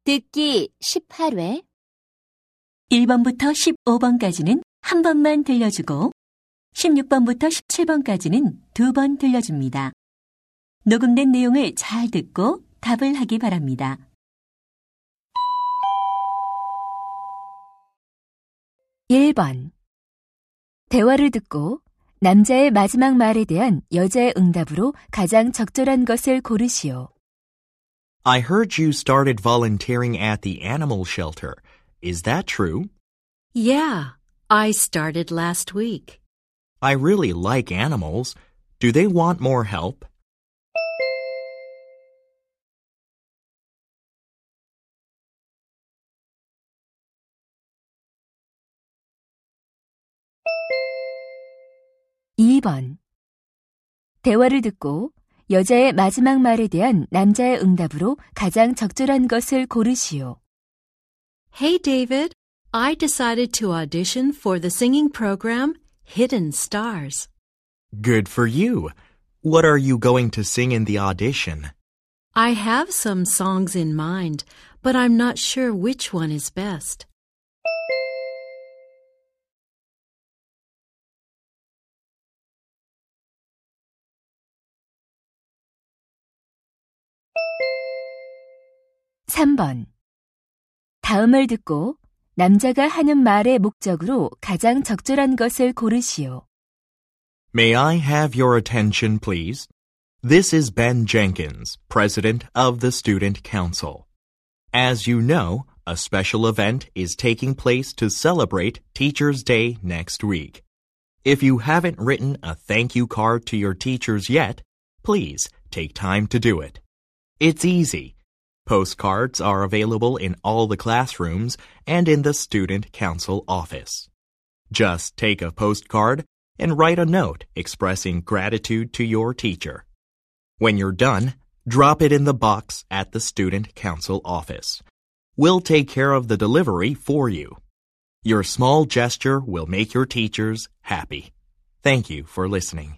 듣기 18회 1번부터 15번까지는 한 번만 들려주고 16번부터 17번까지는 두 번 들려줍니다. 녹음된 내용을 잘 듣고 답을 하기 바랍니다. 1번. 대화를 듣고 남자의 마지막 말에 대한 여자의 응답으로 가장 적절한 것을 고르시오. I heard you started volunteering at the animal shelter. Is that true? Yeah, I started last week. I really like animals. Do they want more help? (2번) 대화를 듣고 여자의 마지막 말에 대한 남자의 응답으로 가장 적절한 것을 고르시오. Hey, David, I decided to audition for the singing program Hidden Stars. Good for you. What are you going to sing in the audition? I have some songs in mind, but I'm not sure which one is best. (3번) 다음을 듣고 남자가 하는 말의 목적으로 가장 적절한 것을 고르시오. May I have your attention, please? This is Ben Jenkins, President of the Student Council. As you know, a special event is taking place to celebrate Teachers' Day next week. If you haven't written a thank you card to your teachers yet, please take time to do it. It's easy. Postcards are available in all the classrooms and in the Student Council office. Just take a postcard and write a note expressing gratitude to your teacher. When you're done, drop it in the box at the Student Council office. We'll take care of the delivery for you. Your small gesture will make your teachers happy. Thank you for listening.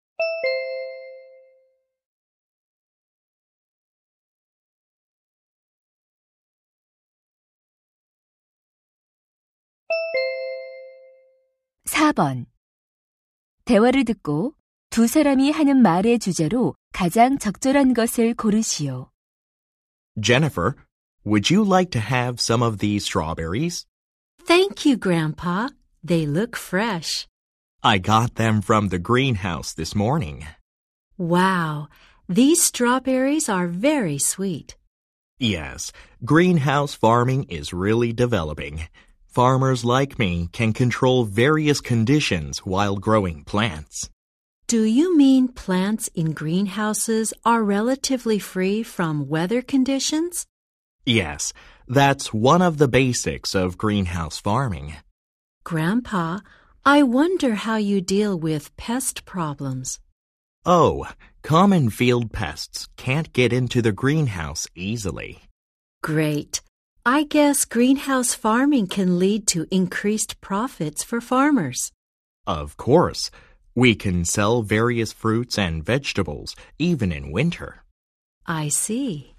(4번) 대화를 듣고 두 사람이 하는 말의 주제로 가장 적절한 것을 고르시오. Jennifer, would you like to have some of these strawberries? Thank you, Grandpa. They look fresh. I got them from the greenhouse this morning. Wow, these strawberries are very sweet. Yes, greenhouse farming is really developing. Farmers like me can control various conditions while growing plants. Do you mean plants in greenhouses are relatively free from weather conditions? Yes, that's one of the basics of greenhouse farming. Grandpa, I wonder how you deal with pest problems. Oh, common field pests can't get into the greenhouse easily. Great. I guess greenhouse farming can lead to increased profits for farmers. Of course. We can sell various fruits and vegetables, even in winter. I see.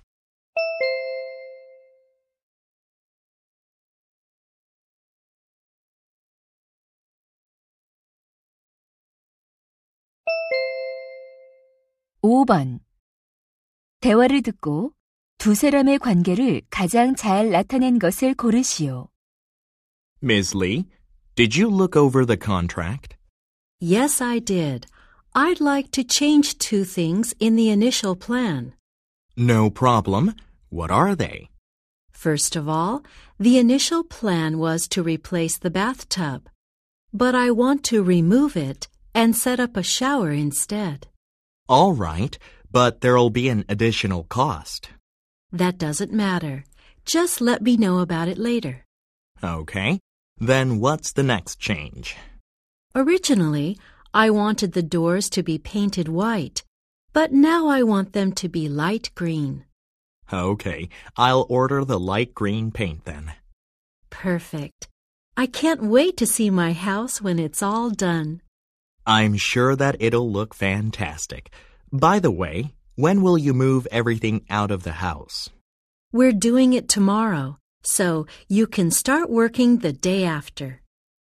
(5번) 대화를 듣고 두 사람의 관계를 가장 잘 나타낸 것을 고르시오. Ms. Lee, did you look over the contract? Yes, I did. I'd like to change two things in the initial plan. No problem. What are they? First of all, the initial plan was to replace the bathtub, but I want to remove it and set up a shower instead. All right, but there'll be an additional cost. That doesn't matter. Just let me know about it later. Okay. Then what's the next change? Originally, I wanted the doors to be painted white, but now I want them to be light green. Okay, I'll order the light green paint then. Perfect. I can't wait to see my house when it's all done. I'm sure that it'll look fantastic. By the way, when will you move everything out of the house? We're doing it tomorrow, so you can start working the day after.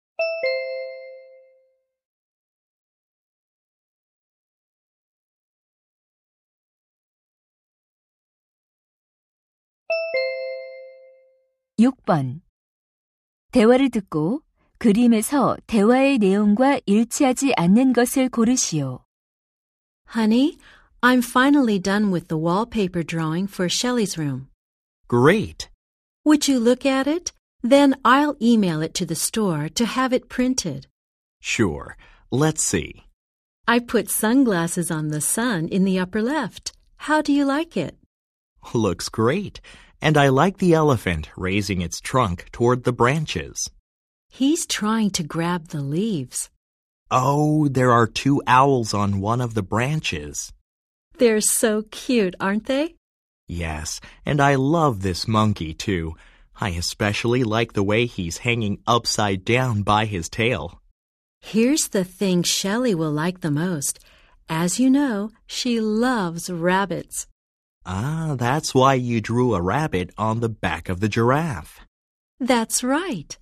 (6번) 대화를 듣고 그림에서 대화의 내용과 일치하지 않는 것을 고르시오. Honey, I'm finally done with the wallpaper drawing for Shelley's room. Great. Would you look at it? Then I'll email it to the store to have it printed. Sure. Let's see. I put sunglasses on the sun in the upper left. How do you like it? Looks great. And I like the elephant raising its trunk toward the branches. He's trying to grab the leaves. Oh, there are 2 owls on one of the branches. They're so cute, aren't they? Yes, and I love this monkey too. I especially like the way he's hanging upside down by his tail. Here's the thing Shelley will like the most. As you know, she loves rabbits. Ah, that's why you drew a rabbit on the back of the giraffe. That's right.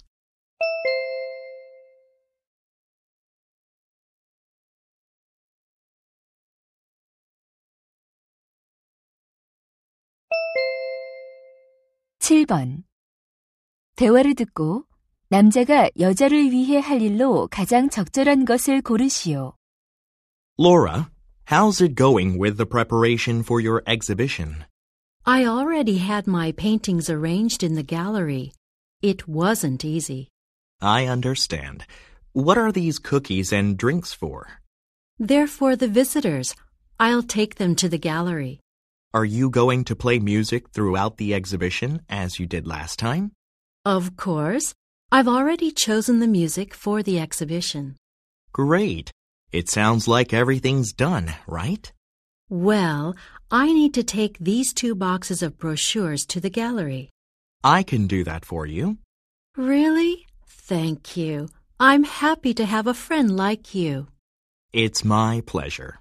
(7번) 대화를 듣고 남자가 여자를 위해 할 일로 가장 적절한 것을 고르시오. Laura, how's it going with the preparation for your exhibition? I already had my paintings arranged in the gallery. It wasn't easy. I understand. What are these cookies and drinks for? They're for the visitors. I'll take them to the gallery. Are you going to play music throughout the exhibition as you did last time? Of course. I've already chosen the music for the exhibition. Great. It sounds like everything's done, right? Well, I need to take these 2 boxes of brochures to the gallery. I can do that for you. Really? Thank you. I'm happy to have a friend like you. It's my pleasure.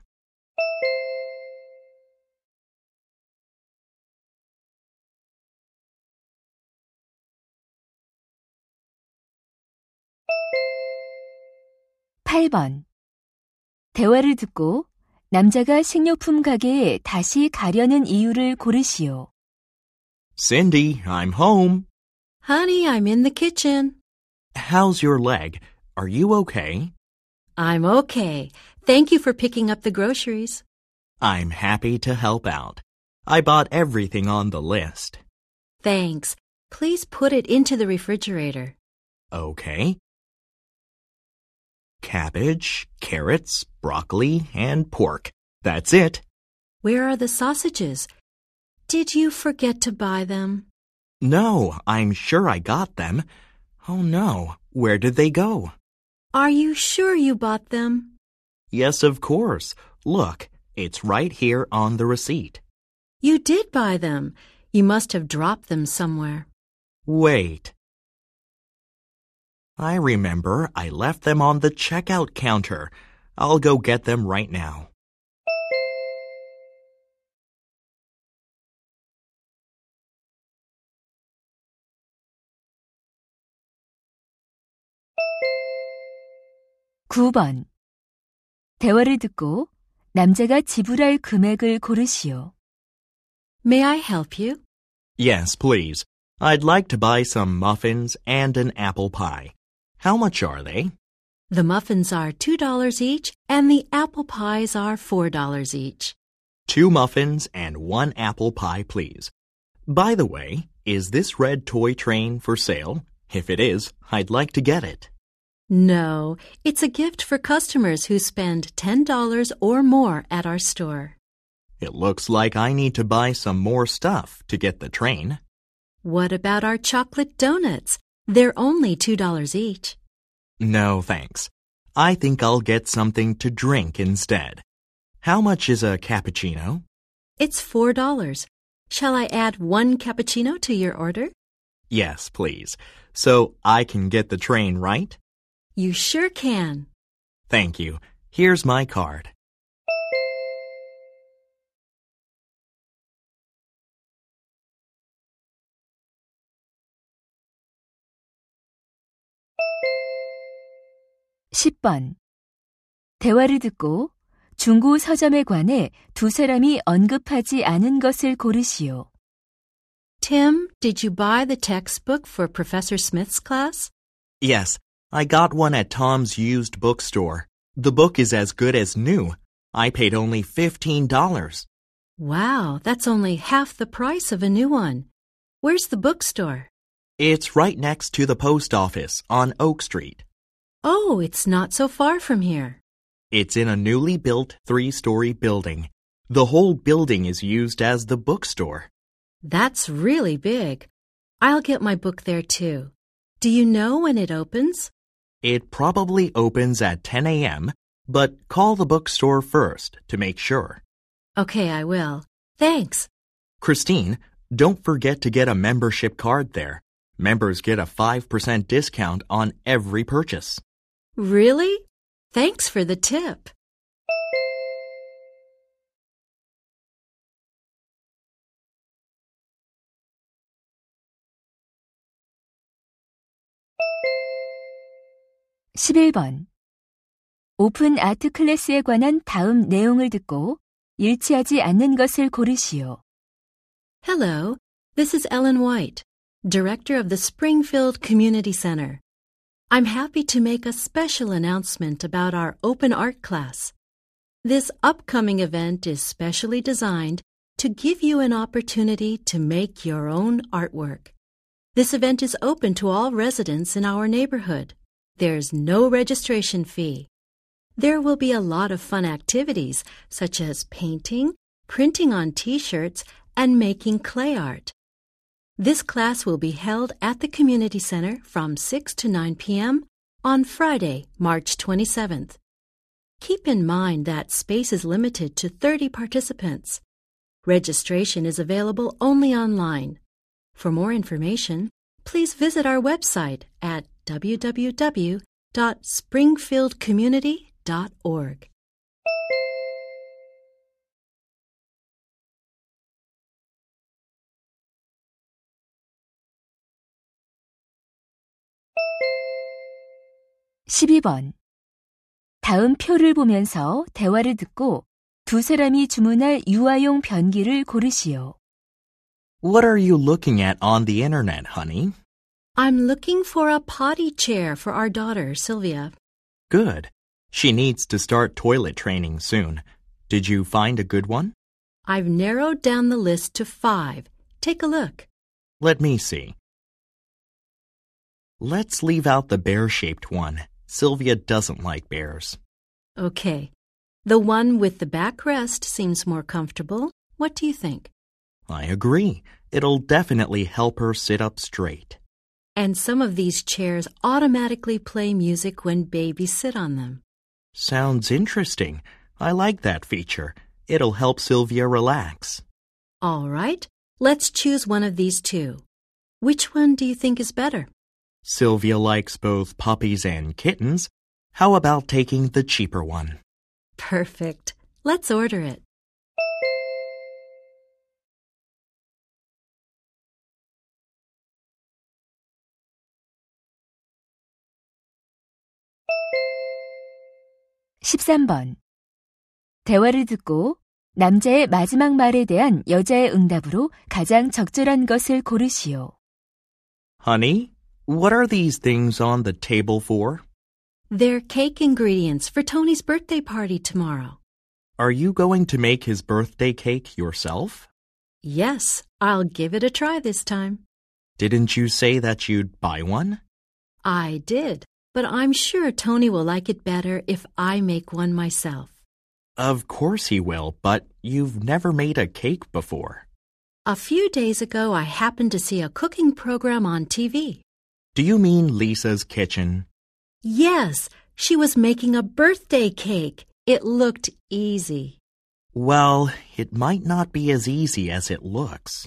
(8번) 대화를 듣고 남자가 식료품 가게에 다시 가려는 이유를 고르시오. Cindy, I'm home. Honey, I'm in the kitchen. How's your leg? Are you okay? I'm okay. Thank you for picking up the groceries. I'm happy to help out. I bought everything on the list. Thanks. Please put it into the refrigerator. Okay. Cabbage, carrots, broccoli, and pork. That's it. Where are the sausages? Did you forget to buy them? No, I'm sure I got them. Oh no, where did they go? Are you sure you bought them? Yes, of course. Look, it's right here on the receipt. You did buy them. You must have dropped them somewhere. Wait. I remember I left them on the checkout counter. I'll go get them right now. (9번) 대화를 듣고 남자가 지불할 금액을 고르시오. May I help you? Yes, please. I'd like to buy some muffins and an apple pie. How much are they? The muffins are $2 each, and the apple pies are $4 each. 2 muffins and 1 apple pie, please. By the way, is this red toy train for sale? If it is, I'd like to get it. No, it's a gift for customers who spend $10 or more at our store. It looks like I need to buy some more stuff to get the train. What about our chocolate donuts? They're only $2 each. No, thanks. I think I'll get something to drink instead. How much is a cappuccino? It's $4. Shall I add 1 cappuccino to your order? Yes, please. So I can get the train, right? You sure can. Thank you. Here's my card. 10번. 대화를 듣고 중고 서점에 관해 두 사람이 언급하지 않은 것을 고르시오. Tim, did you buy the textbook for Professor Smith's class? Yes, I got one at Tom's used bookstore. The book is as good as new. I paid only $15. Wow, that's only half the price of a new one. Where's the bookstore? It's right next to the post office on Oak Street. Oh, it's not so far from here. It's in a newly built 3-story building. The whole building is used as the bookstore. That's really big. I'll get my book there too. Do you know when it opens? It probably opens at 10 a.m., but call the bookstore first to make sure. Okay, I will. Thanks. Christine, don't forget to get a membership card there. Members get a 5% discount on every purchase. Really? Thanks for the tip. (11번) 오픈 아트 클래스에 관한 다음 내용을 듣고 일치하지 않는 것을 고르시오. Hello, this is Ellen White, Director of the Springfield Community Center. I'm happy to make a special announcement about our open art class. This upcoming event is specially designed to give you an opportunity to make your own artwork. This event is open to all residents in our neighborhood. There's no registration fee. There will be a lot of fun activities such as painting, printing on t-shirts, and making clay art. This class will be held at the Community Center from 6 to 9 p.m. on Friday, March 27th. Keep in mind that space is limited to 30 participants. Registration is available only online. For more information, please visit our website at www.springfieldcommunity.org. (12번) 다음 표를 보면서 대화를 듣고 두 사람이 주문할 유아용 변기를 고르시오. What are you looking at on the internet, honey? I'm looking for a potty chair for our daughter, Sylvia. Good. She needs to start toilet training soon. Did you find a good one? I've narrowed down the list to 5. Take a look. Let me see. Let's leave out the bear-shaped one. Sylvia doesn't like bears. Okay. The one with the backrest seems more comfortable. What do you think? I agree. It'll definitely help her sit up straight. And some of these chairs automatically play music when babies sit on them. Sounds interesting. I like that feature. It'll help Sylvia relax. All right. Let's choose one of these two. Which one do you think is better? Sylvia likes both puppies and kittens. How about taking the cheaper one? Perfect. Let's order it. (13번) 대화를 듣고 남자의 마지막 말에 대한 여자의 응답으로 가장 적절한 것을 고르시오. Honey, what are these things on the table for? They're cake ingredients for Tony's birthday party tomorrow. Are you going to make his birthday cake yourself? Yes, I'll give it a try this time. Didn't you say that you'd buy one? I did, but I'm sure Tony will like it better if I make one myself. Of course he will, but you've never made a cake before. A few days ago, I happened to see a cooking program on TV. Do you mean Lisa's Kitchen? Yes, she was making a birthday cake. It looked easy. Well, it might not be as easy as it looks.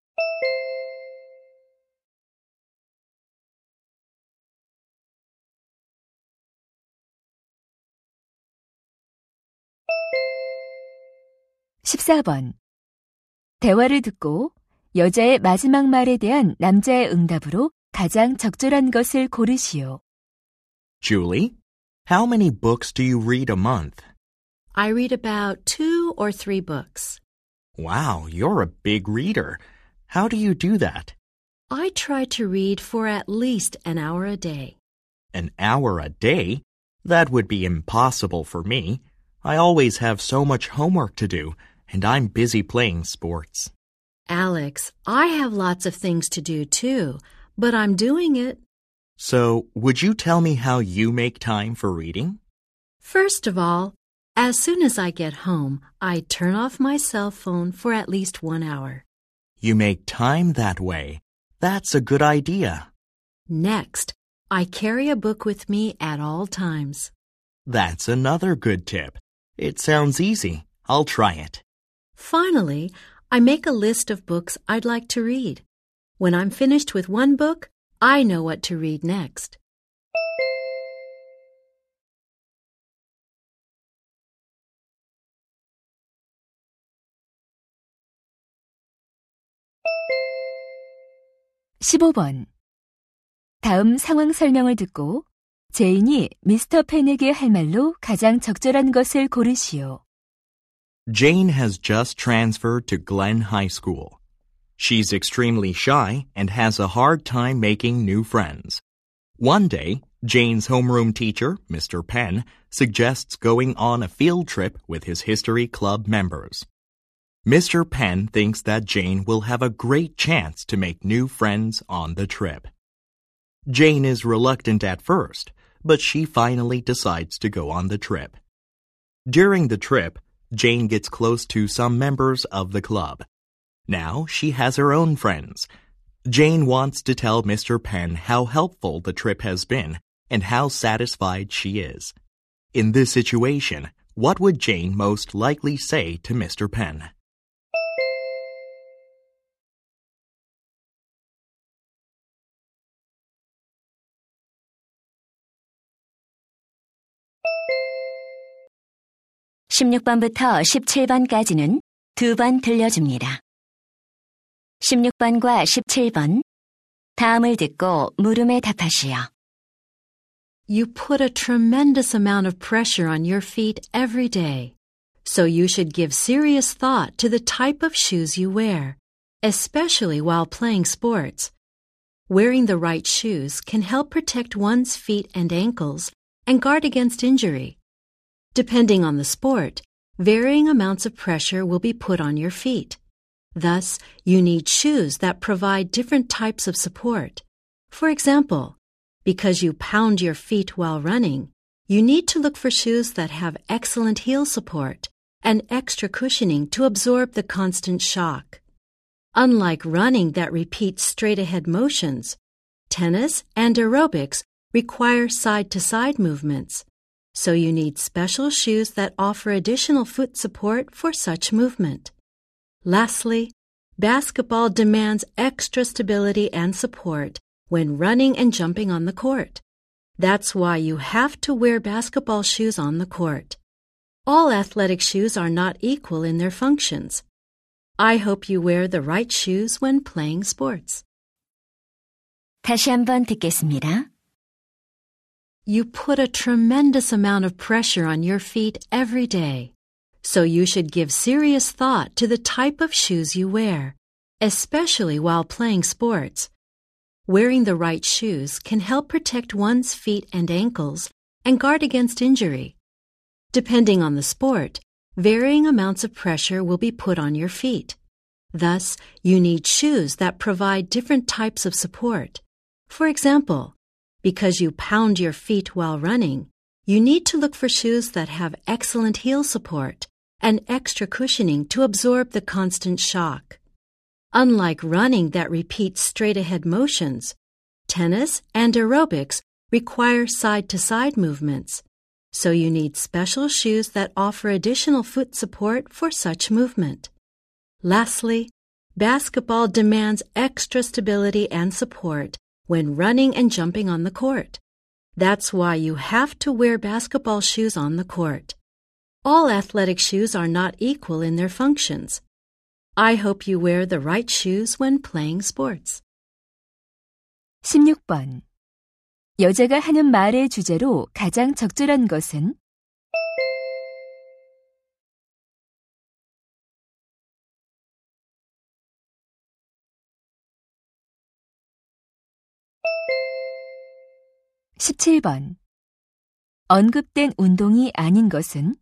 (14번) 대화를 듣고 여자의 마지막 말에 대한 남자의 응답으로 가장 적절한 것을 고르시오. Julie, How many books do you read a month? I read about 2 or 3 books. Wow, you're a big reader. How do you do that? I try to read for at least an hour a day. An hour a day? That would be impossible for me. I always have so much homework to do, and I'm busy playing sports. Alex, I have lots of things to do too, but I'm doing it. So, would you tell me how you make time for reading? First of all, as soon as I get home, I turn off my cell phone for at least 1 hour. You make time that way. That's a good idea. Next, I carry a book with me at all times. That's another good tip. It sounds easy. I'll try it. Finally, I make a list of books I'd like to read. When I'm finished with one book, I know what to read next. (15번) 다음 상황 설명을 듣고 제인이 미스터 펜에게 할 말로 가장 적절한 것을 고르시오. Jane has just transferred to Glen High School. She's extremely shy and has a hard time making new friends. One day, Jane's homeroom teacher, Mr. Penn, suggests going on a field trip with his history club members. Mr. Penn thinks that Jane will have a great chance to make new friends on the trip. Jane is reluctant at first, but she finally decides to go on the trip. During the trip, Jane gets close to some members of the club. Now she has her own friends. Jane wants to tell Mr. Penn how helpful the trip has been and how satisfied she is. In this situation, what would Jane most likely say to Mr. Penn? (16번부터 17번까지는 2번 들려줍니다. 16번과 17번 다음을 듣고 물음에 답하시오. You put a tremendous amount of pressure on your feet every day, so you should give serious thought to the type of shoes you wear, especially while playing sports. Wearing the right shoes can help protect one's feet and ankles and guard against injury. Depending on the sport, varying amounts of pressure will be put on your feet. Thus, you need shoes that provide different types of support. For example, because you pound your feet while running, you need to look for shoes that have excellent heel support and extra cushioning to absorb the constant shock. Unlike running that repeats straight-ahead motions, tennis and aerobics require side-to-side movements. So you need special shoes that offer additional foot support for such movement. Lastly, basketball demands extra stability and support when running and jumping on the court. That's why you have to wear basketball shoes on the court. All athletic shoes are not equal in their functions. I hope you wear the right shoes when playing sports. 다시 한번 듣겠습니다. You put a tremendous amount of pressure on your feet every day, so you should give serious thought to the type of shoes you wear, especially while playing sports. Wearing the right shoes can help protect one's feet and ankles and guard against injury. Depending on the sport, varying amounts of pressure will be put on your feet. Thus, you need shoes that provide different types of support. For example, because you pound your feet while running, you need to look for shoes that have excellent heel support and extra cushioning to absorb the constant shock. Unlike running that repeats straight-ahead motions, tennis and aerobics require side-to-side movements, so you need special shoes that offer additional foot support for such movement. Lastly, basketball demands extra stability and support when running and jumping on the court. That's why you have to wear basketball shoes on the court. All athletic shoes are not equal in their functions. I hope you wear the right shoes when playing sports. 16번 여자가 하는 말의 주제로 가장 적절한 것은? (17번) 언급된 운동이 아닌 것은?